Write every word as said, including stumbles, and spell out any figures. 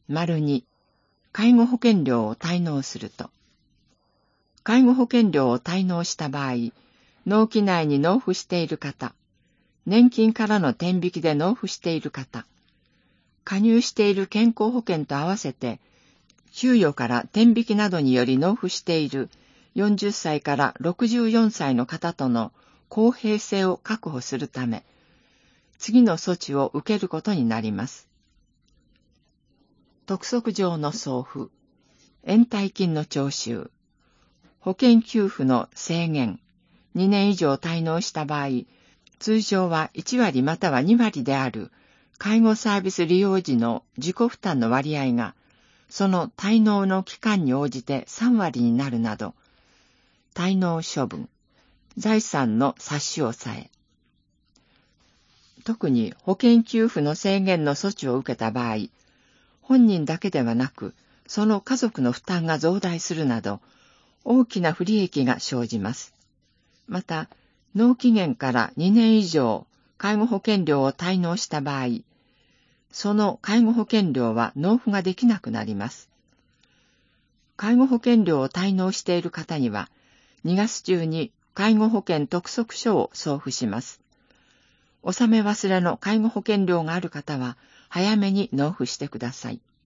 丸に、介護保険料を滞納すると。介護保険料を滞納した場合、納期内に納付している方、年金からの天引きで納付している方、加入している健康保険と合わせて、給与から天引きなどにより納付しているよんじゅっさいからろくじゅうよんさいの方との公平性を確保するため、次の措置を受けることになります。督促状の送付、延滞金の徴収、保険給付の制限、にねん以上滞納した場合、通常はいちわりまたはにわりである介護サービス利用時の自己負担の割合が、その滞納の期間に応じてさんわりになるなど、滞納処分、財産の差し押さえ。特に保険給付の制限の措置を受けた場合、本人だけではなく、その家族の負担が増大するなど、大きな不利益が生じます。また、納期限からにねん以上、介護保険料を滞納した場合、その介護保険料は納付ができなくなります。介護保険料を滞納している方には、にがつ中に介護保険督促書を送付します。納め忘れの介護保険料がある方は、早めに納付してください。